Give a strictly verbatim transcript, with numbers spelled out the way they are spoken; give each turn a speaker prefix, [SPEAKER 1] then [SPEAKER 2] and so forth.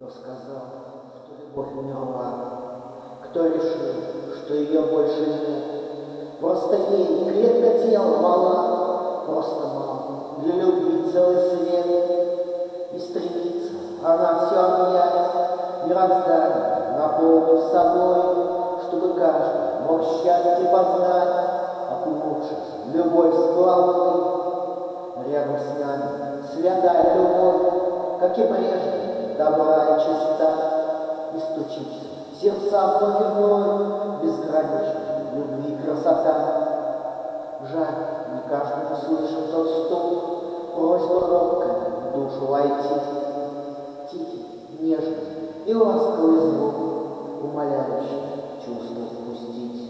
[SPEAKER 1] Кто сказал, что любовь умерла? Кто решил, что ее больше нет? Просто ей клетка тела мала, просто мало для любви целый свет. И стремится она все объять, мироздание наполнив собой, чтобы каждый мог счастье познать, окунувшись в любовь с головой. Рядом с нами святая любовь, как и прежде, добра и чиста, и стучится в сердца вновь и вновь безграничной любви красота. Жаль, не каждый услышит тот стук, просьба робкая в душу войти. Тихий, нежный и ласковый звук, умоляющий чувства впустить.